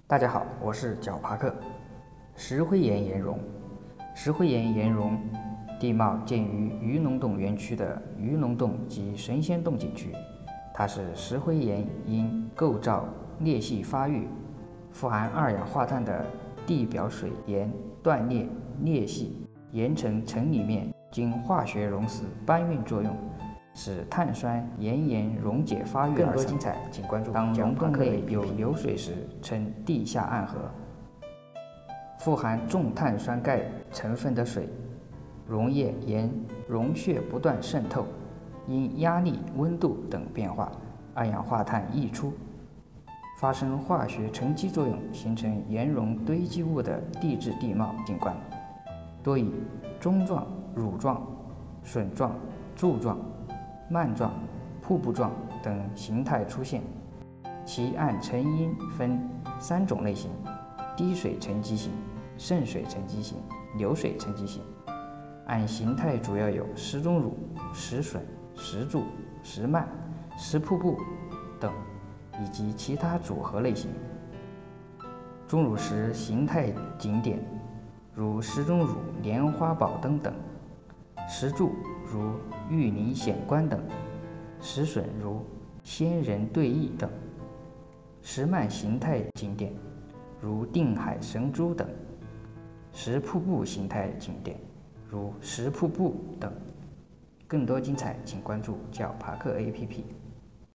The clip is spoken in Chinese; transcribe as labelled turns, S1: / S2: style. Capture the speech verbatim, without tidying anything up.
S1: 大家好，我是角爬克。石灰岩岩溶，石灰岩岩溶地貌见于鱼龙洞园区的鱼龙洞及神仙洞景区。它是石灰岩因构造裂隙发育，富含二氧化碳的地表水岩断裂裂隙，岩层层里面经化学溶蚀搬运作用，使碳酸岩盐溶解发育而成。更多精彩，请关注。当溶洞内有流水时，称地下暗河。富含重碳酸钙成分的水溶液沿溶穴不断渗透，因压力、温度等变化，二氧化碳溢出，发生化学沉积作用，形成岩溶堆积物的地质地貌景观，多以钟状、乳状、笋状、柱状、蔓状、瀑布状等形态出现。其按成因分三种类型：滴水沉积型、渗水沉积型、流水沉积型。按形态主要有石钟乳、石笋、石柱、石蔓、石瀑布等，以及其他组合类型。钟乳石形态景点如石钟乳、莲花宝灯等，石柱如玉林显观等，石笋如仙人对弈等，石蔓形态景点如定海神珠等，石瀑布形态景点如石瀑布等。更多精彩，请关注角爬克 A P P。